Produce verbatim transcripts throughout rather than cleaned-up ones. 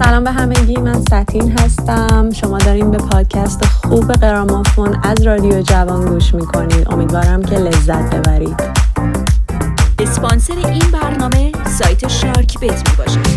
سلام به همگی، من سطین هستم. شما دارین به پادکست خوب قرامافون از رادیو جوان گوش میکنید. امیدوارم که لذت ببرید. اسپانسر این برنامه سایت شارک بت می باشه.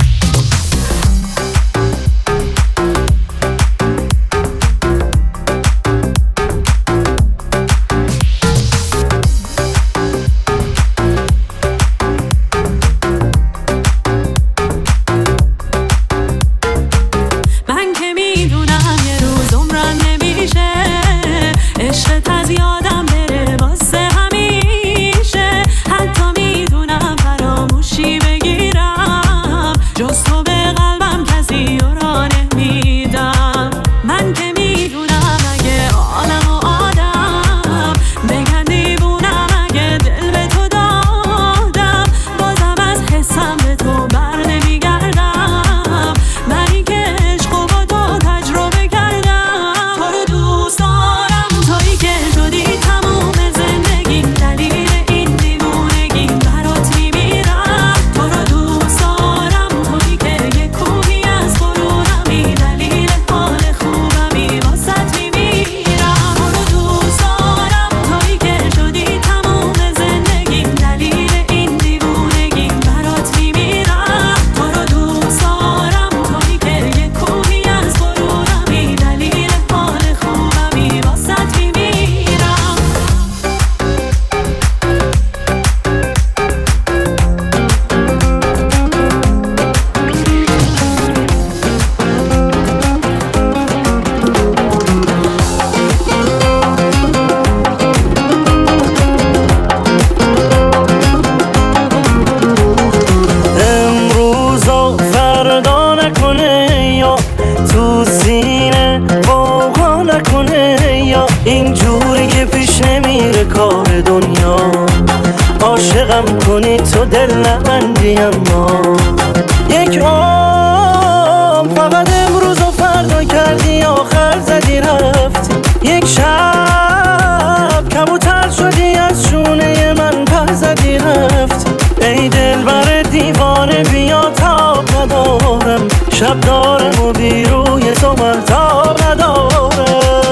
شب دارم و بی روی تو محتاب ندارم.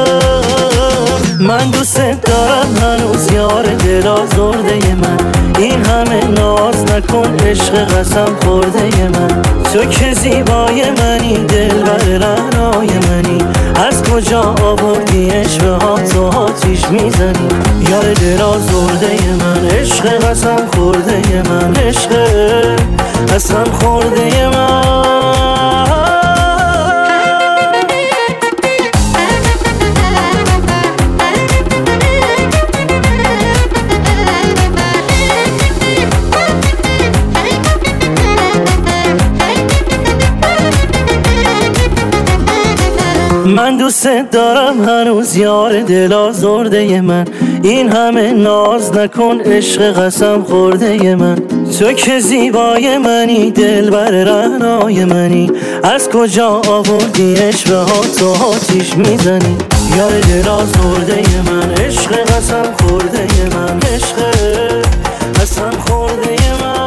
من دوست دارم هنوز یار دل آزرده من. این همه ناز نکن عشق قسم خورده من. تو که زیبای منی، دل بر رعنای منی. از کجا آوردی عشق ها تو آتیش میزنی. یار دل آزرده من، عشق قسم خورده من. عشق قسم خورده من. من دوست دارم هنوز یار دل آزرده من. این همه ناز نکن عشق قسم خورده من. تو که زیبای منی، دل بر رعنای منی. از کجا آوردی عشق ها تو آتیش میزنی. یار دل آزرده من، عشق قسم خورده من. عشق قسم خورده من.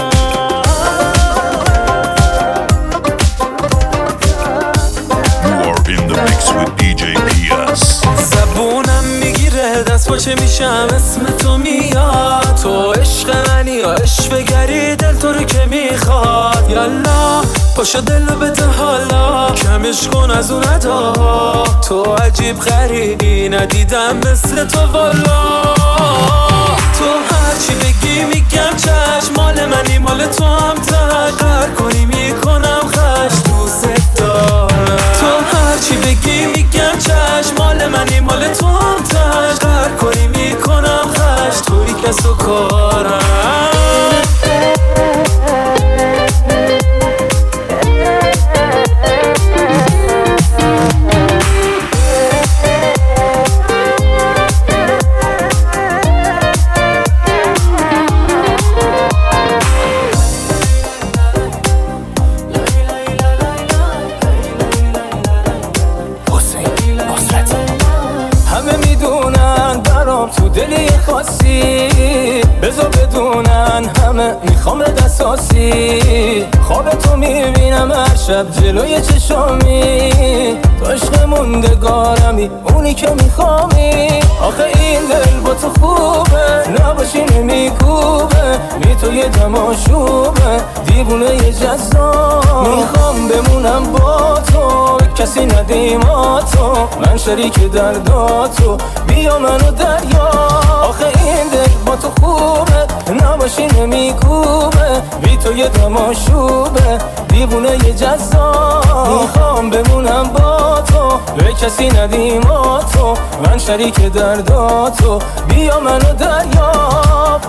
زبونم میگیره دست باچه میشم اسم تو میاد. تو عشق منی یا عشق بگری دل تو رو که میخواد. یالا پاشو دل رو بده حالا، کمش کن از اون ادا. تو عجیب غریبی ندیدم مثل تو والا. تو هرچی بگی میگم چشم، مال منی مال تو هم تقدر کنی میکنم خش. دوست دارم تو هرچی بگی میگم چشم، مال منی مال تو هم تقدر کنی میکنم خش. توی کس و کارم. خاصی بذار بدونن همه میخوام اساسی. خواب تو میبینم هر شب جلوی چشامی تو عشق موندگارمی اونی که میخوامی. آخه این دل با تو خوبه نباشی نمیکوبه بی تو یه تماشوبه دیوونه یه جذاب. میخوام بمونم با تو کسی ندیماتو من شریک درداتو بیا منو دریا. آخه این دل با تو خوبه نباشی نمیکوبه بی تو یه تماشوبه دیوونه یه جذاب. میخوام بمونم با تو به کسی ندیماتو من شریک درداتو بیا منو دریاب.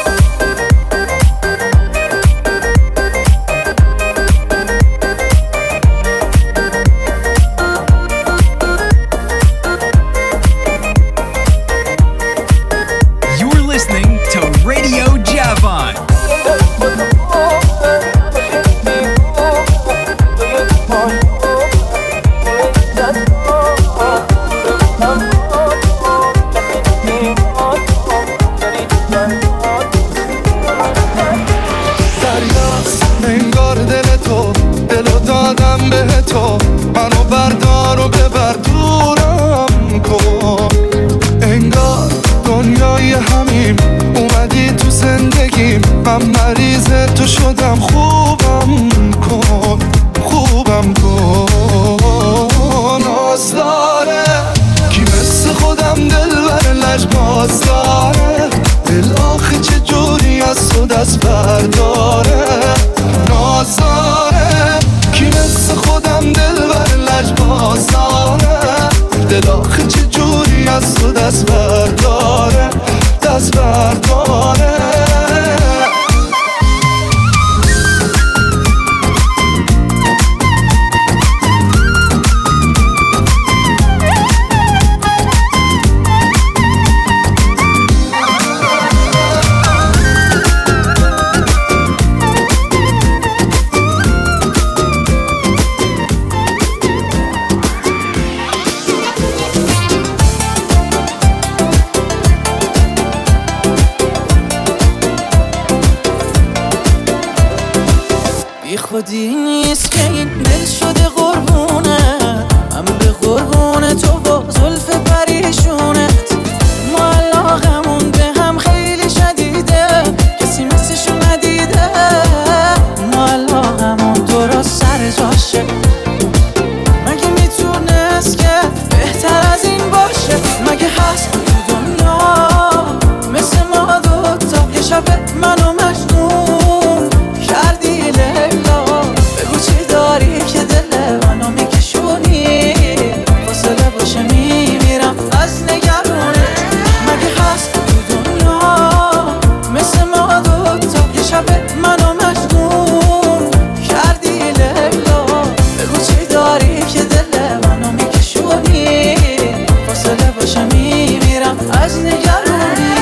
You're listening to Radio Javan. تو منو بردار و ببر دورم کن. انگار دنیای همیم اومدی تو زندگیم من مریض تو شدم خوبم کن خوبم کن. ناز داره کی مثل خودم دل بر لجباز داره دل آخه چه جوری از تو دست برداره. ناز داره کی مثل خودم دل بر لجباز داره دل آخه چه جوری از تو دست برداره دست برداره. خودی نیست که این دل شده قربونه من به قربون تو با زلف پریشونت. ما علاقمون به هم خیلی شدیده کسی مثلشو ندیده. ما علاقمون درست سر جاشه مگه میتونست که بهتر از این باشه. مگه هست تو دنیا مثل ما دوتا یه شب منو مجنون کردی لیلا. بگو چی داری که دل منو میکشونی فاصله باشه میمیرم از نگرونت. مگه هست تو دنیا مثل ما دوتا یه شب منو مجنون کردی لیلا. بگو چی داری که دل منو میکشونی فاصله باشه میمیرم از نگرونی.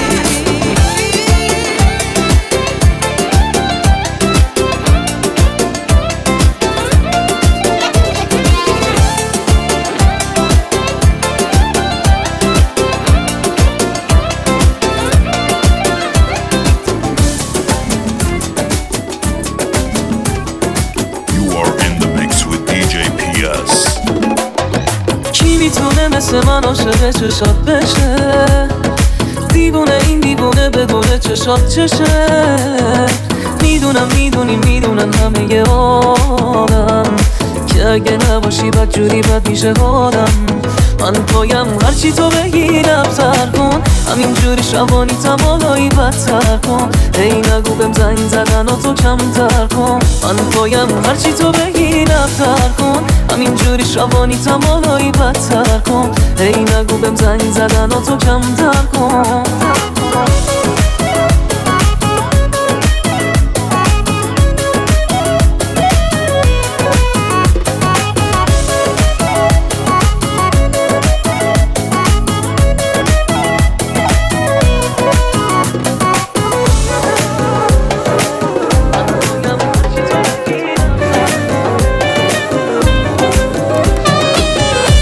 مثل من عاشق چشات بشه دیوونه این دیوونه بدونه چشات چشه. میدونم میدونی میدونن همه آدم که اگه نباشی بد جوری بد میشه حالم. من پایم هرچی تو بگی لبتر کن همینجوری شبانی تمالایی بدتر کن. ای نگو بهم زنگ زدن و تو کمتر کن. من پایم هرچی تو بگی لبتر کن همینجوری شبانی تمالایی بدتر کن. ای نگو بهم زنگ زدن و تو کمتر کن.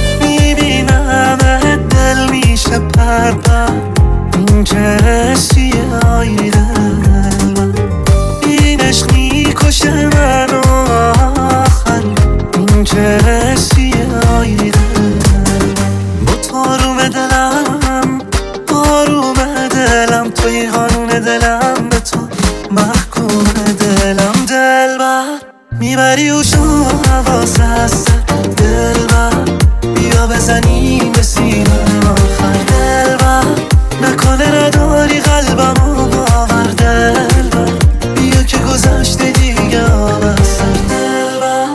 این که حسی میبری و شون حواس هستن دلبر بیا بزنیم به سینه آخر دلبر نکنه نداری قلبمو باور دلبر بیا که گذشته دیگه آبستن دلبر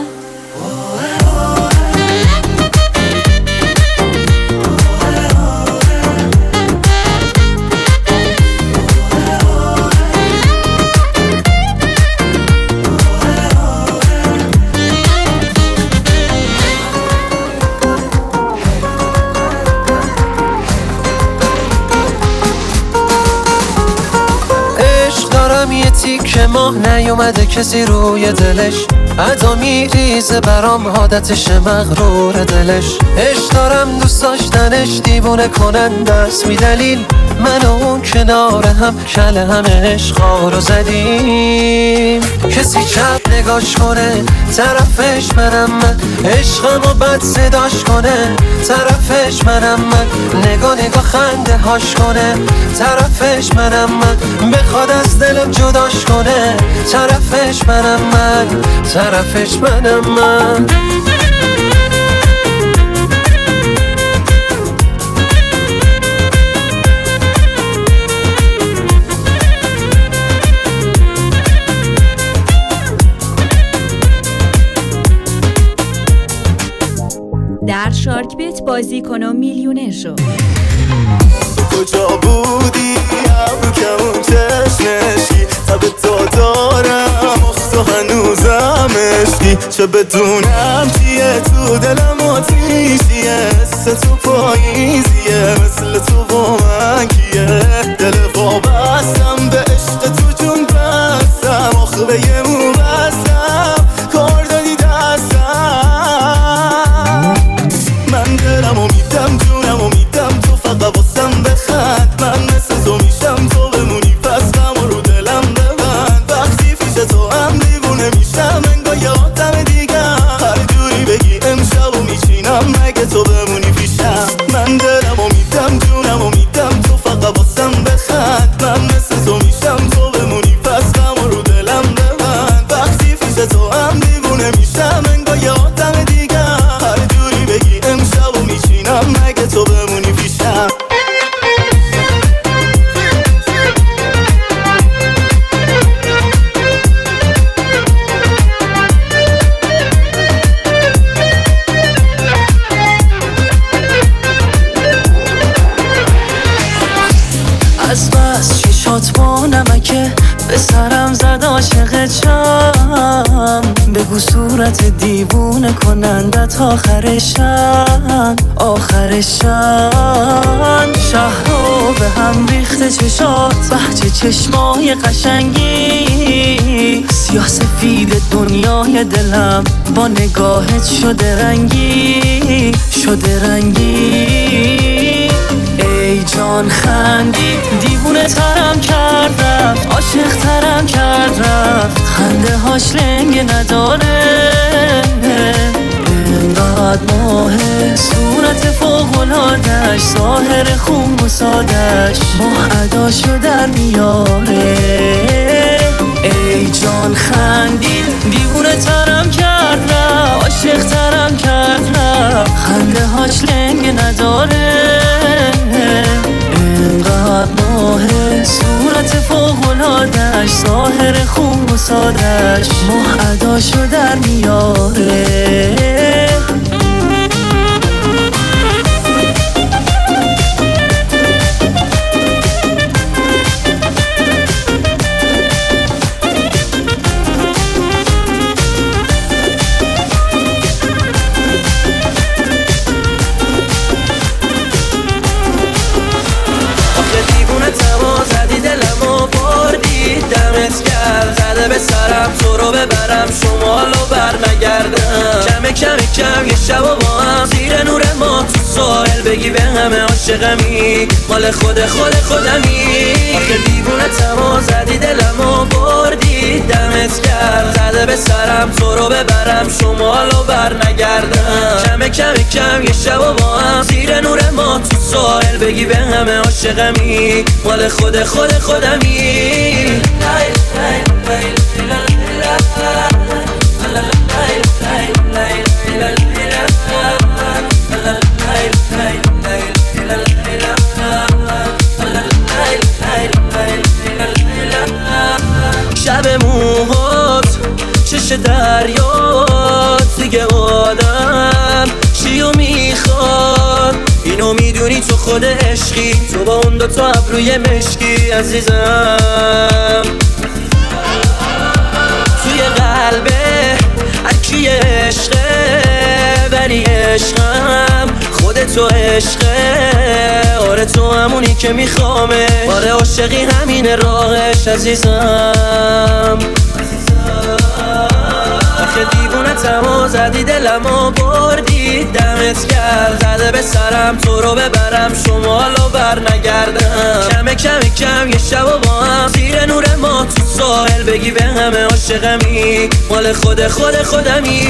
که ماه نیومده کسی روی دلش ادا میریزه برام عادتش مغرور دلش عشق دارم دوست داشتنش دیوونه کنن دست می دلیل من و اون کنار هم کل همه عشقا رو زدیم کسی چپ نگاش کنه طرفش منم من عشقم و بد صداش کنه طرفش منم من نگاه نگاه خنده هاش کنه طرفش منم من بخواد از دلم جداش کنه طرفش منم من طرفش منم من در شارک بیت بازی کن و میلیونر شو. کجا بودی ابرو کمون چشمشی تب تا دارم اختو هنوزم عشقی چه بدونم چیه تو دلم آتیشیه حس تو پاییزیه مثل تو با من کیه دل وابستم به عشق تو جون بستم آخه به یه مو بستم کار دادی دستم من دلم و میدم جونم و میدم تو فقط واسم بخند من مثل تو میشم تو بمونی پس غم رو دلم ببند وقتی پیش تو هم دیوونه میشم انگار یه آدم دیگم هر جوری بگی امشب و میچینم مگه تو بمونی پیشم من دلم و میدم جونم و میدم تو فقط واسم بخند من مثل تو میشم تو بمونی پس غم رو دلم ببند وقتی پیش تو هم دیوونه میشم انگار یه آدم دیگم هر جوری بگی امشب و میچینم مگه تو بمونی پیشم از بس چشات با نمکه به سرم زد عاشق چم بگو صورت دیوونه کنندت آخرشن آخرشن شهرها به هم ریخته چشات بهجه چشمای قشنگی سیاه سفید دنیای دلم با نگاهت شده رنگی شده رنگی ای جان خندی دیوونه ترم کرد رفت عاشق ترم کرد رفت خنده هاش لنگ نداره اینقدر ماهه صورت فوق‌العاده‌اش ظاهر خون و سادش ماه اداشو در میاره ای جان خندی دیوونه ترم کرد رفت عاشق ترم کرد رفت خنده هاش لنگ نداره اینقدر ماهه صورت فوق‌العاده‌اش ظاهر خون و سادش ماه اداشو در میاره به سرم تو رو ببرم شمالو بر نگردم کم کم کم یه شب و با هم زیر نور ما تو ساحل بگی به همه عاشقمی مال خود خود خودمی آخه دیوونه تما زدی دلمو بردی دمت کرد زده به سرم تو رو ببرم شمالو بر نگردم کم کم کم یه شب و با هم زیر نور ما تو ساحل بگی به همه عاشقمی مال خود خود خودمی فریاد دیگه آدم چیو میخواد؟ اینو میدونی تو خود عشقی، تو با اون دوتا ابروی مشکی عزیزم. توی قلبه هرکی عشقه، ولی عشقم خودتو عشقه. آره تو همونی که میخوامه، آره عاشقی همین راهش عزیزم. آخه دیوونتمو زدی دلمو بردی، دمت گرد زده به سرم تو رو ببرم شمالو بر نگردم. کمه کمه کم یه شب و با هم زیر نور ما تو ساحل بگی به همه عاشقمی، مال خود خود خودمی.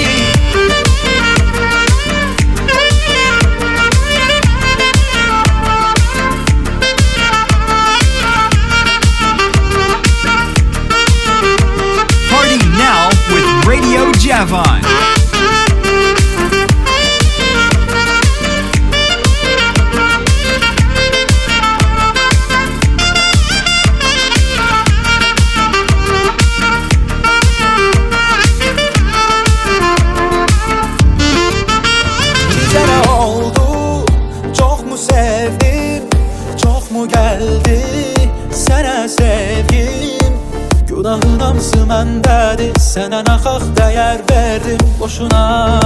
Now with Radio Javon. Sənə oldu, çox mu sevdim, çox mu gəldi sənə sevgim? Günahın hamısı məndədir, sənə naxaq dəyər verdim boşuna.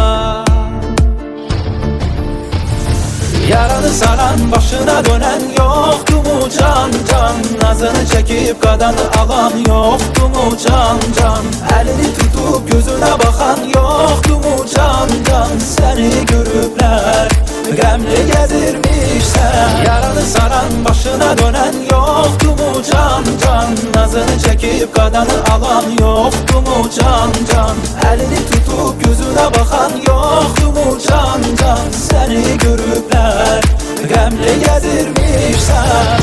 Yaralı saran başına dönən yoxdu mu can can? Nazını çəkib qadanı alan yoxdu mu can can? Əlini tutub gözünə baxan yoxdu mu can can? Səni görüblər qəmli gəzirmişsən. Yaralı saran başına dönən yoxdu mu can can? Nazını çəkib qadanı alan yoxdu mu can can? Əlini tutub gözünə baxan yoxdu mu can can? Səni görüblər qəmli gəzirmişsən.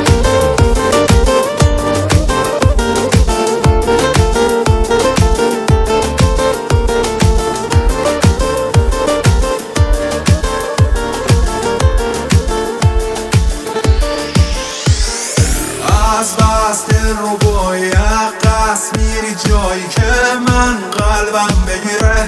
از بس دل رو با یقص میری جایی که من قلبم بگیره.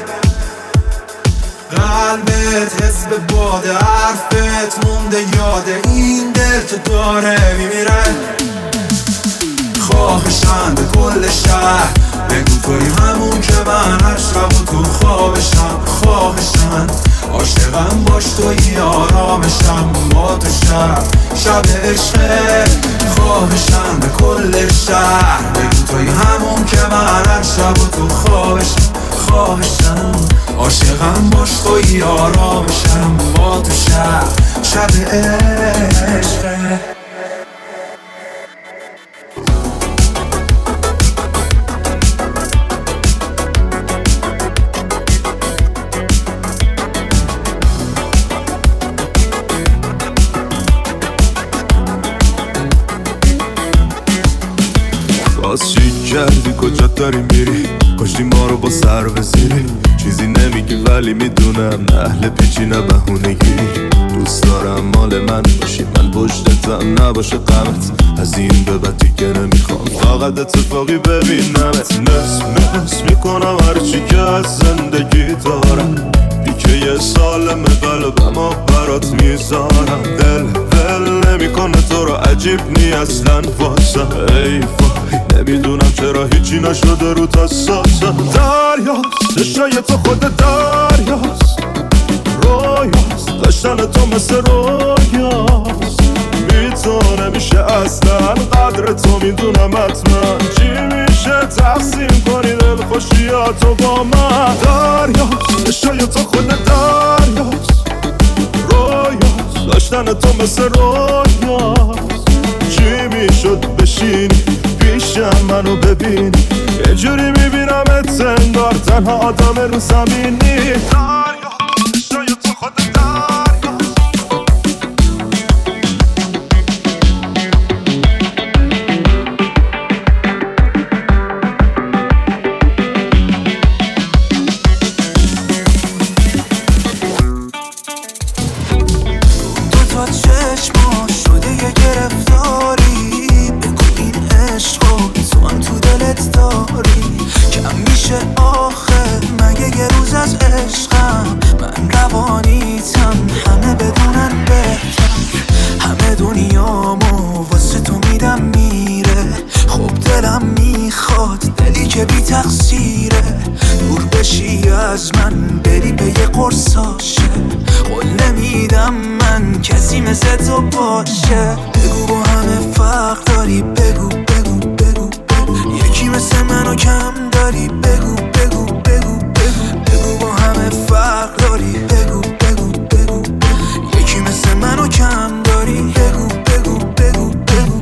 قلبت حس به باد حرفت مونده یاده این دل تو داره میمیره. خواهشم به کل شهر بگو توی همون که من هر شب و تو خوابشم. خواهشم عاشقم باش توی آرامشم با تو شب شب عشقه. خواهشم به کل شهر بگو توی همون که من هر شب و تو خوابشم. خواهشم عاشقم باش توی آرامشم با تو شب شب عشقه. باز چی کردی کجا داری میری؟ کاشتی ما رو با سر بزیری. چیزی نمیگی ولی میدونم اهل پیچی نه بهونه گیری. دوست دارم مال من باشی، من پشتتم نباشه غمت. از این به بعد دیگه نمیخوام فقط اتفاقی ببینمت. نصف نصف میکنم هرچی که از زندگی دارم. دیگه یه سالمه قلبم برات میذارم. دل دل نمیکنه تو رو عجیب نی اصلا واسم. ای وای نمیدونم چرا هیچی نشده رو تساسم. دریاست چشای تو خود دریاست، رویاست داشتن تو مثل رویاست. میتونه میشه اصلا قدر تو میدونم حتما. چی میشه تقسیم کنی دل خوشیاتو با من؟ دریاست چشای تو خود دریاست، رویاست داشتن تو مثل رویاست. چی میشد بشینی پیشم منو ببینی؟ یه جوری میبینمت انگار تنها آدم رو زمینی. دریاست چشای تو خود دریاست. آه یه روز از عشقم من روانیتم، همه بدونن بهتر، همه دنیامو واسه تو میدم میره. خب دلم میخواد دلی که بی تقصیره، دور بشی از من بری به یه قرصاشه. قول نمیدم من کسی مثل تو باشه. بگو با همه فرق داری، بگو بگو بگو بگو یکی مثل منو کم داری، بگو بگو بگو بگو بگو با همه فرق داری، بگو بگو بگو بگو یکی مثل منو کم داری، بگو بگو بگو بگو.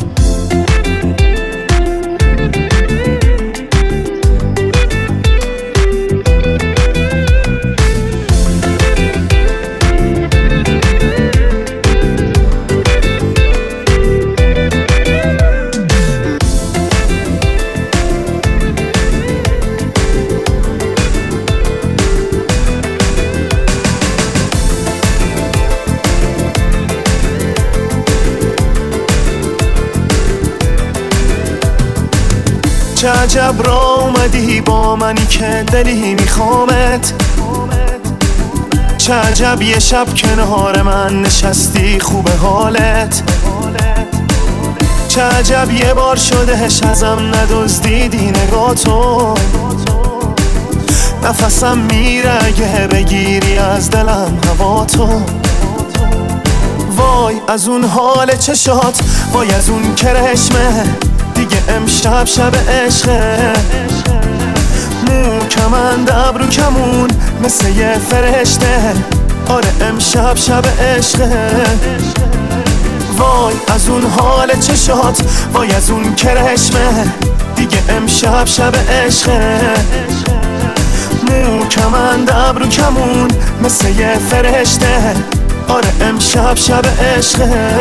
چه عجب را اومدی با منی که دلی میخوامت، چه عجب یه شب کنار من نشستی خوبه حالت، چه عجب یه بار شدهش ازم ندزدیدی نگاتو. نفسم میره اگه بگیری از دلم هوا تو. وای از اون حال چشات، وای از اون کرشمه، دیگه امشب شب عشقه. مو کمند ابرو کمون مثل یه فرشته، آره امشب شب عشقه. وای از اون حال چشات، وای از اون کرشمه، دیگه امشب شب عشقه. مو کمند ابرو کمون مثل یه فرشته، آره امشب شب عشقه.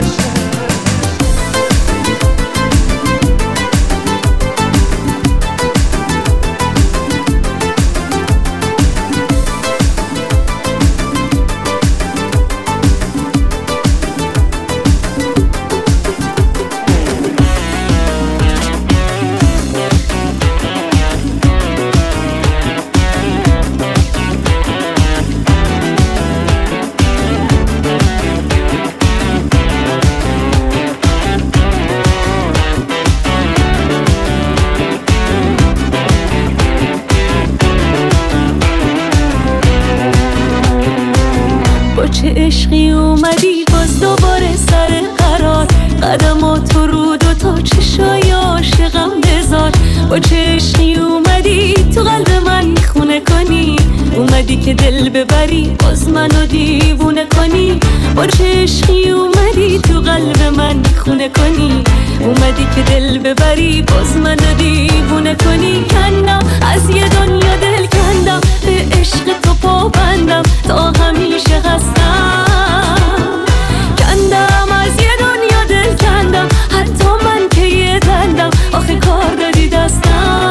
چه عشقی اومدی باز دوباره سر قرار، قدماتو رو دوتا چشای عاشقم بذار. با چه عشقی اومدی تو قلب من خونه کنی، اومدی که دل ببری باز منو دیوونه کنی. با چه عشقی اومدی تو قلب من خونه کنی، اومدی که دل ببری باز منو دیوونه کنی. کندم از یه دنیا دل کندم، به عشق تو پابندم تا همیشه هستم. کندم از یه دنیا دل کندم، حتی من که یه دندم آخه کار دادی دستم.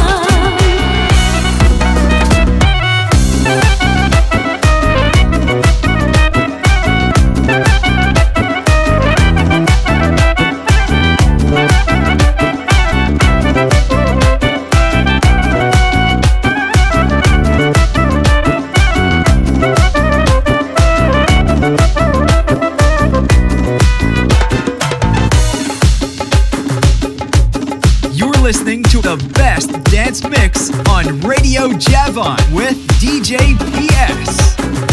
Listening to the best dance mix on Radio Javon with دی جی پی اس.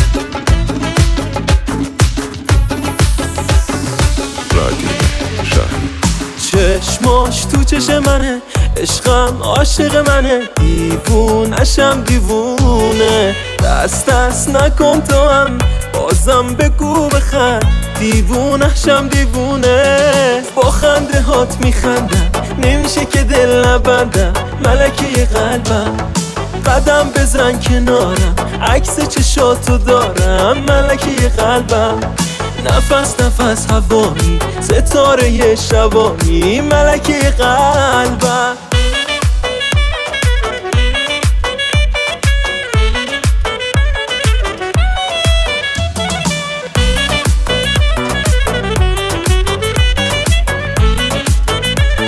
چشماش تو چش منه، عشقم عاشق منه، دیوونشم دیوونه. دست دست نکن تو هم بازم بگو بخند، دیوونشم دیوونه. با خنده هات میخندم، نمیشه که دل نبندم، ملکه قلبم. قدم بزن کنارم، عکس چشاتو دارم، ملکه قلبم. نفس نفس هوایی، ستاره شبانی، ملکه قلبم.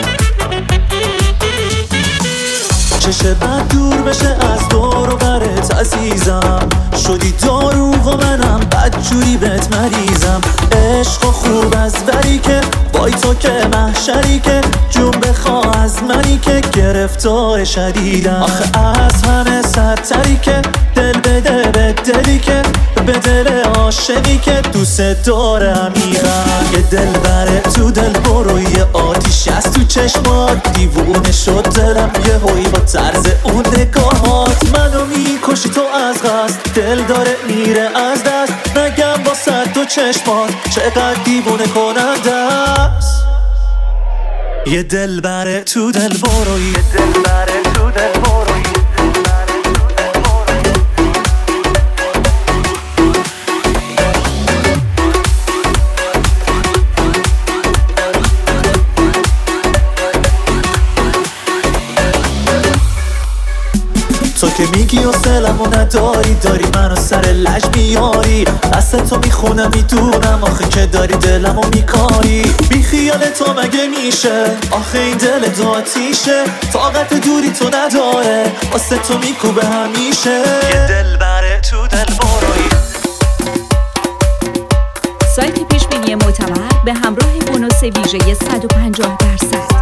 چشه بعد دور بشه از دور و برت، جوری بهت مریضم، عشق و خوب از بری که بای تو که محشری که جون بخوا از منی که گرفتار شدیدم. آخه از همه سرتری که دل بده به دلی که به دل عاشقی که دوست داره عمیقم. یه دل بره تو دل برو، یه آتیش از تو چشمات دیوونه شد دلم یه هوی با طرز اون نگاهات. منو میکشی تو از قصد، دل داره میره از دست، نگم با صد دو چشمات چقدر دیوونه کننده است. یه دل بره تو دل برو، یه دل بره تو دل برو. تو که میگی و سلمو نداری، داری منو سر لج میاری، دست تو میخونم میدونم آخه که داری دلمو میکاری. بی خیال تو مگه میشه، آخه این دل دو آتیشه، طاقت دوری تو نداره، واسه تو میکوبه همیشه. یه دل بره تو دل بروی. سایت پیشبینی معتبر به همراه بونوس ویژه صد و پنجاه درصد.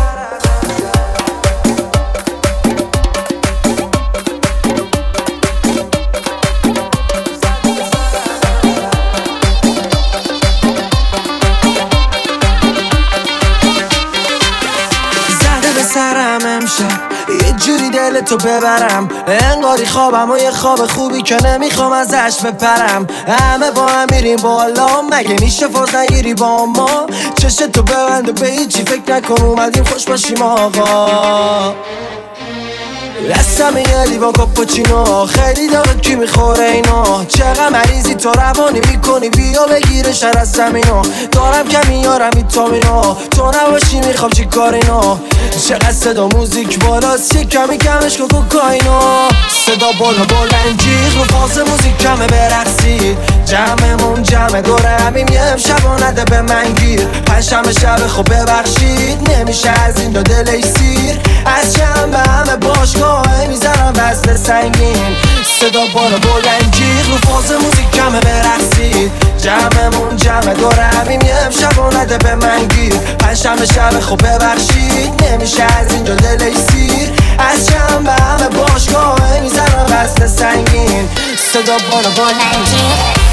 سرم امشب یه جوری دل تو ببرم، انگاری خوابم و یه خواب خوبی که نمیخوام ازش بپرم. همه با هم میریم بالا، مگه میشه فاز نگیری با ما؟ چشت تو ببند و به هیچی فکر نکن، اومدیم خوش باشیم آقا. دستم یه لیوان کاپوچینو، خیلی داغه کی میخوره اینو؟ چقدر مریضی تو روانی میکنی، بیا بگیره شر از زمینو. دارم کمی یارم ویتامینو، تو نباشی میخوام چی کارینو؟ چقدر صدا موزیک بالاست، یه کمی کمش که کوکاینو. صدا بالا بلند جیغ رو فاز موزیک کمه برقصید، جمعمون جمع دوره همیم یه امشب و نده به من گیر. پنجشنبه شب خب ببخشید، نمیشه از این دو دل سیر، از شنبه همه باشگاه میزنم وزن سنگین. صدا بالا بلند جیغ رو فاز موزیک کمه برقصید، جمعمون جمع دوره همیم یه امشب و نده به من گیر. پنجشنبه شب خب ببخشید، نمیشه از اینجا دل سیر، از شنبه همه باشگاه میزنم وزن سنگین. صدا بالا بلند جیغ.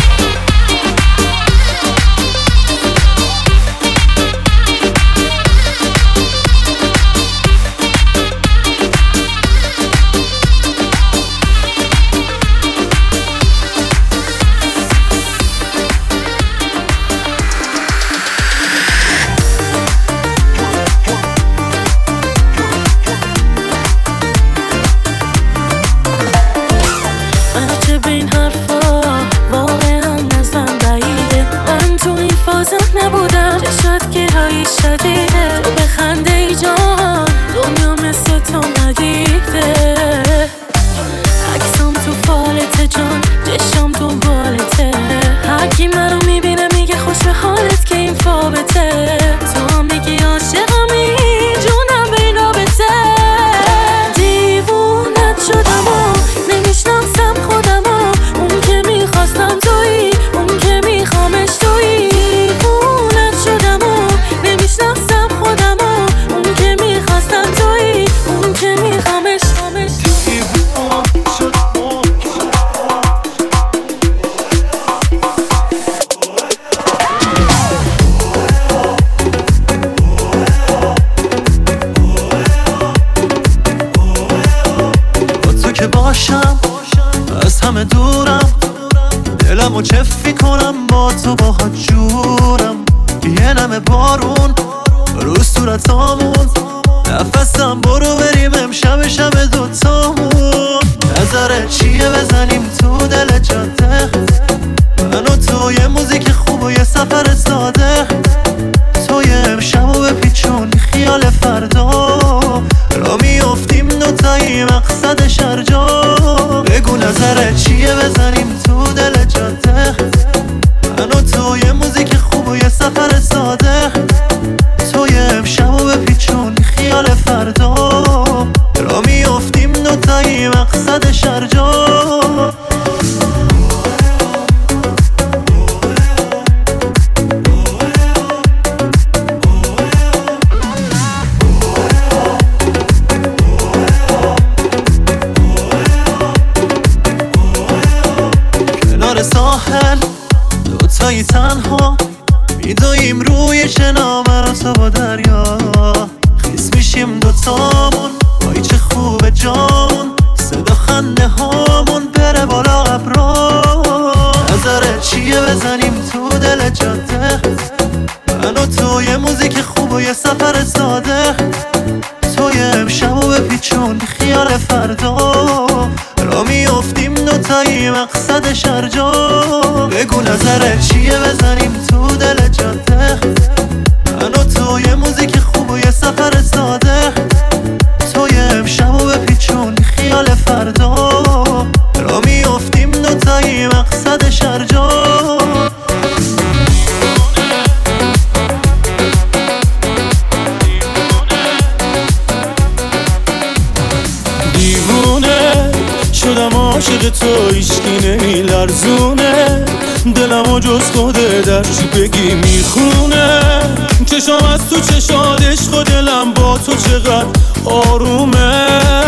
نبودم چشات گرایی شدیده، تو بخنده ای جان دنیا مثل تو ندیده. عکسام تو فالته جان، چشام تو بالته، هرکی منو میبینه میگه خوش به حالت که این فابته. تو هم میگی عاشقمی جونم به این رابطه. دیوونت شدم و نمیشناسم خودم و اون که میخواستم تویی، اون که میخوامش تویی. از همه دورم، دلمو چفی کنم با تو باهات جورم. یه نمه بارون رو صورتامون، نفسم برو بریم امشب شب دوتامون. نظرت چیه بزنیم تو دل جاده، من و تو یه موزیک خوب و یه سفر ساده. تو یه امشب و بپیچون خیال فردا، را میافتیم دوتایی مقصد شرجا. بگو نظرت چیه بزنیم تو دل جاده، من و تو یه موزیک خوب و یه سفر ساده. تو یه امشب و بپیچون خیال فردا، را میافتیم دوتایی مقصد شرجا. میریم روی شنا من و تو با دریا، خیس میشیم دوتامون وای چه خوبه جامون، صدا خنده هامون بره بالا ابرا. نظرت چیه بزنیم تو دل جاده، من و تو یه موزیک خوب و یه سفر ساده، توی امشب و بپیچون خیال فردا، را میافتیم دوتایی مقصد شرجا. بگو نظرت چیه بزنیم تو دل جاده، من و تو یه موزیک خوب و یه سفر ساده، توی امشب و بپیچون خیال فردا، را میافتیم دوتایی مقصد شرجا. شدم عاشق تو هیچکی نمیلرزونه، دلم و جز خوده در چی بگی میخونه، چشام از تو چشاد عشق و دلم با تو چقدر آرومه.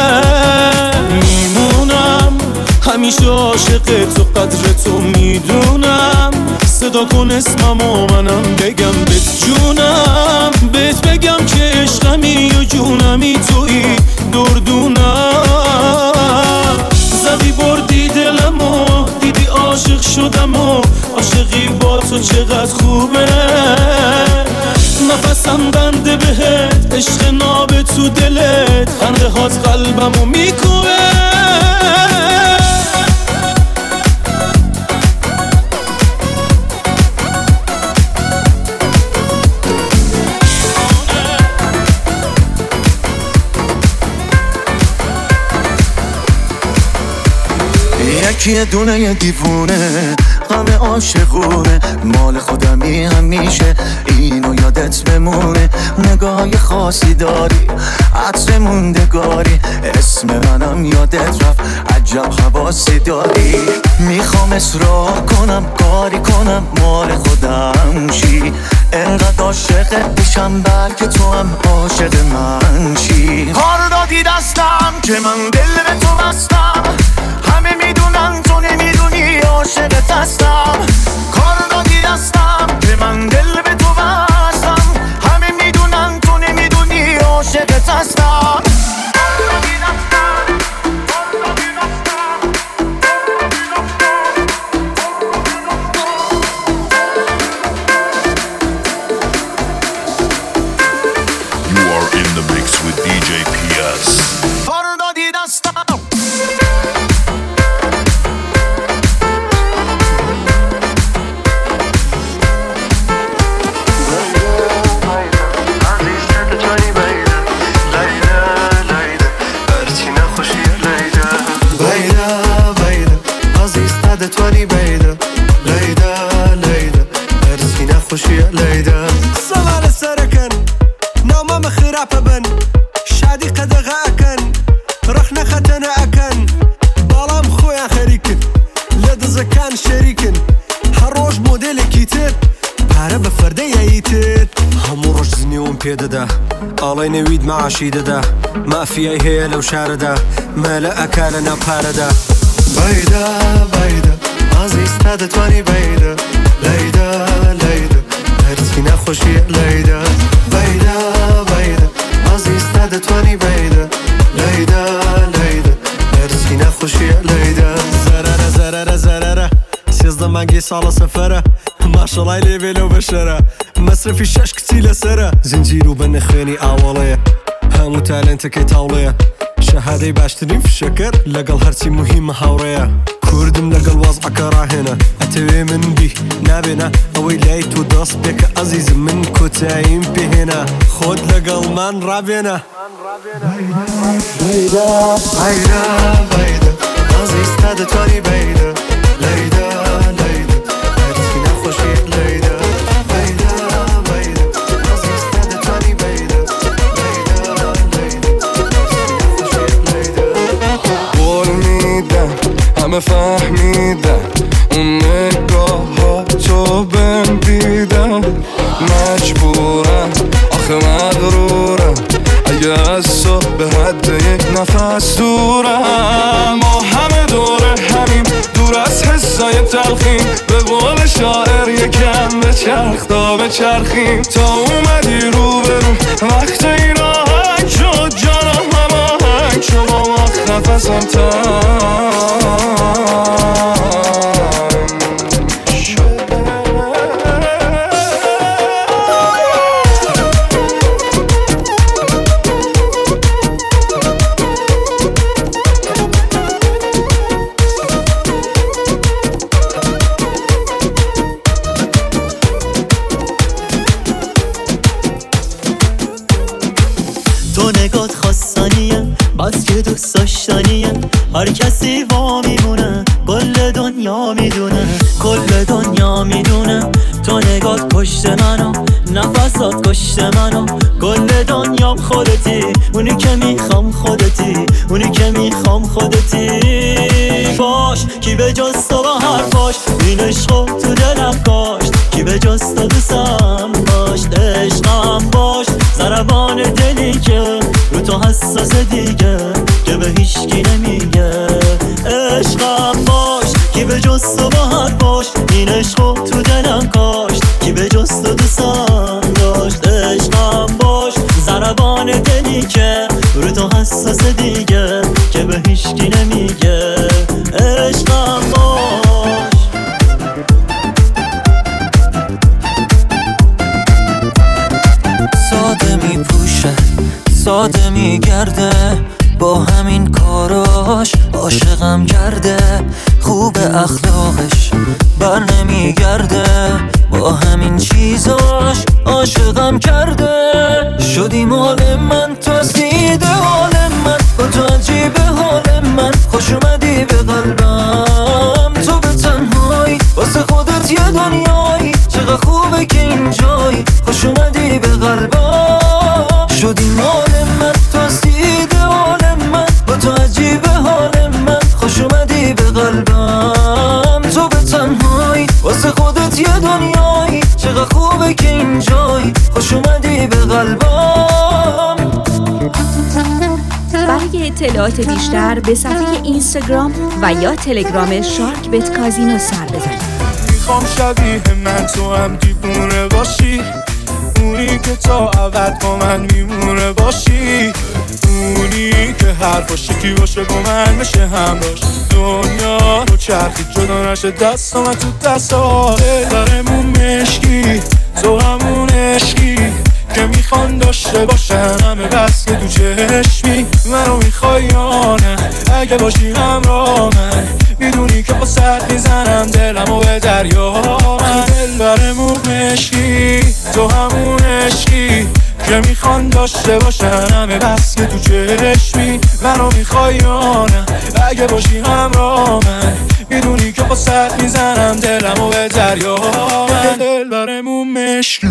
میمونم همیشه عاشق تو قدر تو میدونم، صدا کن اسمم و منم بگم بهت جونم، بهت بگم که عشقمی و جونمی تویی دردونم. زدی بردی دلمو دیدی عاشق شدم و عاشقی با تو چقدر خوبه، نفسم بنده بهت عشق ناب تو دلت، خنده هات قلبمو میکوبه. یکی دونه یه دیوونه غم عاشقونه، مال خودمی همیشه اینو یادت بمونه. نگاه خاصی داری عطر موندگاری، اسم منم یادت رفت عجب حواسی داری. میخوام اصرار کنم کاری کنم مال خودم شی، انقدر عاشقت بشم بلکه تو هم عاشق من شی. کار دادی دستم که من دل به تو بستم، همه میدونن تو نمیدونی عاشقت هستم. کار دادی دستم که من دل به تو بستم، همه میدونن تو نمیدونی عاشقت هستم. You are in the mix with دی جی پی اس. کار دادی دستم توانی بیده لیده لیده ارزی نخوشی لیده سوال سرکن نامم خراب بن شادی قدغه اکن رخنا ختنه اکن بالام خویا خریکن لد زکان شریکن هر روز مدل کیتر پاره به فرده ییتر همو روش زنیون پیده ده آلای نوید معاشیده ده مافیای هی لو شارده مالا اکالنا پارده بیده بیده عزیز توانی بیده لیده لیده هرچی نخوشی لیده بیده بیده عزیز توانی بیده لیده لیده هرچی نخوشی لیده زرره زرره زرره سیزده منگی سال سفره ماشالله لیبیلو بشره مصرفی شش کتیل سره زنجیرو بنخوینی اوله همو تالنت که تاوله شهادي باشترين في الشكر لقل هرسي مهمة هاورية كوردم لقل وضعك راهنة أتوي من بي نابنا أوي ليت ودرس بك عزيز من كتايم بهنا خود لقل من رابنا بيدا بيدا بيدا عزيز تاد تواني بيدا ليدا ليدا هرسي نخوشي ليدا بيدا بيدا عزيز تاد تواني بيدا همه فهمیدن اون نگاه ها تو بهم دیدن مجبورم آخه مغرورم اگه از تو به حد یک نفس دورم ما همه دور همیم دور از حسای تلخیم به قول شاعر یکم به چرخ تا به چرخیم تا اومدی رو برو وقت این آهنگ شد جانم هماهنگ شد با وقت نفسم تنگ هر کسی وا میمونه کل دنیا میدونه کل دنیا میدونه تو نگات کشت منو نفسات کشت منو کل دنیام خودتی اونی که میخوام خودتی اونی که میخوام خودتی باش کی به جز تو با حرفاش این عشقو تو دلم کاشت کی به جز تو دوستم داشت عشقم باش ضربان دلی که رو تو حساس دیگه که به هیچکی نمیگه عشقم باش کی به جز تو با حرفاش این عشقو تو دلم کاشت کی به جز تو دوستم داشت عشقم باش ضربان دلی که رو تو حساس دیگه که به هیچکی نمیگه عشقم باش ساده میپوشه ساده میگرده با همین کاراش عاشقم کرده خوب اخلاقش بر نمیگرده با همین چیزاش عاشقم کرده شدی مال من تو سیده حال من با تو عجیب حال من خوش اومدی به قلبم تو به تنهایی واسه خودت یه دنیایی چقدر خوبه که اینجایی خوش اومدی به قلبم شدی مال من تو سیده حال من با تو عجیب حال من خوش اومدی به قلبم تو به تنهایی واسه خودت یه دنیایی چقدر خوبه که اینجایی خوش اومدی به قلبم. برای اطلاعات بیشتر به صفحه اینستاگرام و یا تلگرام شارک بت کازینو سر بزنید. میخوام شبیه من تو هم دیوونه باشی اونی که تا ابد با من میمونه باشی اونی که حرفاش یکی باشه با من بشه همراش دنیا رو چرخی جدا نشه دست من تو دستا دلارمون مشکی تو همون عشقی که میخوان داشته باشن همه بس که تو چشمی منو میخوای یا نه اگه باشی همراه من میدونی که با سر میزنم دلمو به دریا من دلبرمون مشکی تو همون عشقی که میخوان داشته باشن همه بس که تو چشمی منو میخوای یا نه اگه باشی همراه من میدونی که با سر میزنم دلمو به دریا من دلبرمون مشکی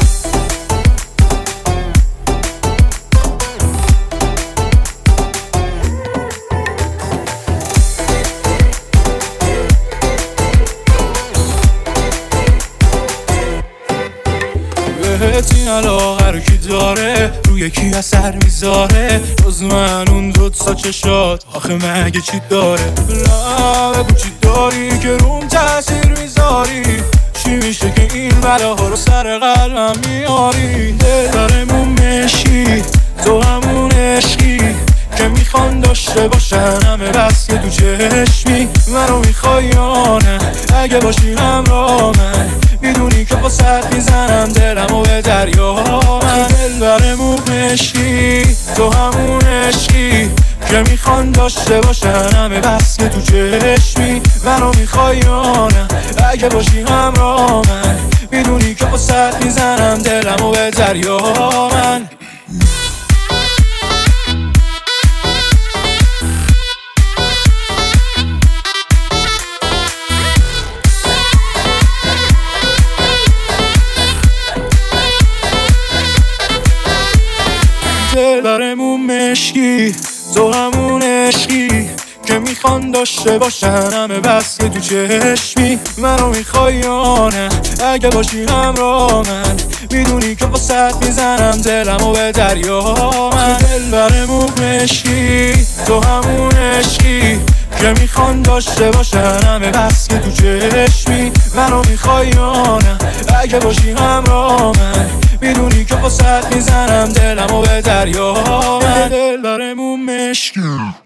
این علاقه رو کی داره روی کی اثر میذاره جز من اون دوتا چشات آخه مگه چی داره نه بگو چی داری که روم تاثیر میذاری چی میشه که این بلاها رو سر قلبم میاری دلارمون مشکی تو همون عشقی که میخوان داشته باشن همه بس که تو چشمی منو میخوای یا نه اگه باشی همراه من میدونی که با سر میزنم دلمو به دریا من دلبرمون مشکی تو همون عشقی که میخوان داشته باشن همه بس که تو چشمی منو میخوای یا نه اگه باشی همراه من میدونی که با سر میزنم دلمو به دریا من دلبرمون مشکی تو همون عشقی که میخوان داشته باشن همه بس که تو چشمی منو میخوای یا نه اگه باشی همراه من میدونی که با سر میزنم دلمو به دریا من دلبرمون مشکی تو همون عشقی که میخوان داشته باشن همه بس که تو چشمی منو میخوای یا نه؟ اگه باشی همراه من میدونی که واسط میزنم دلمو به دریا من. دل دارمون مشکی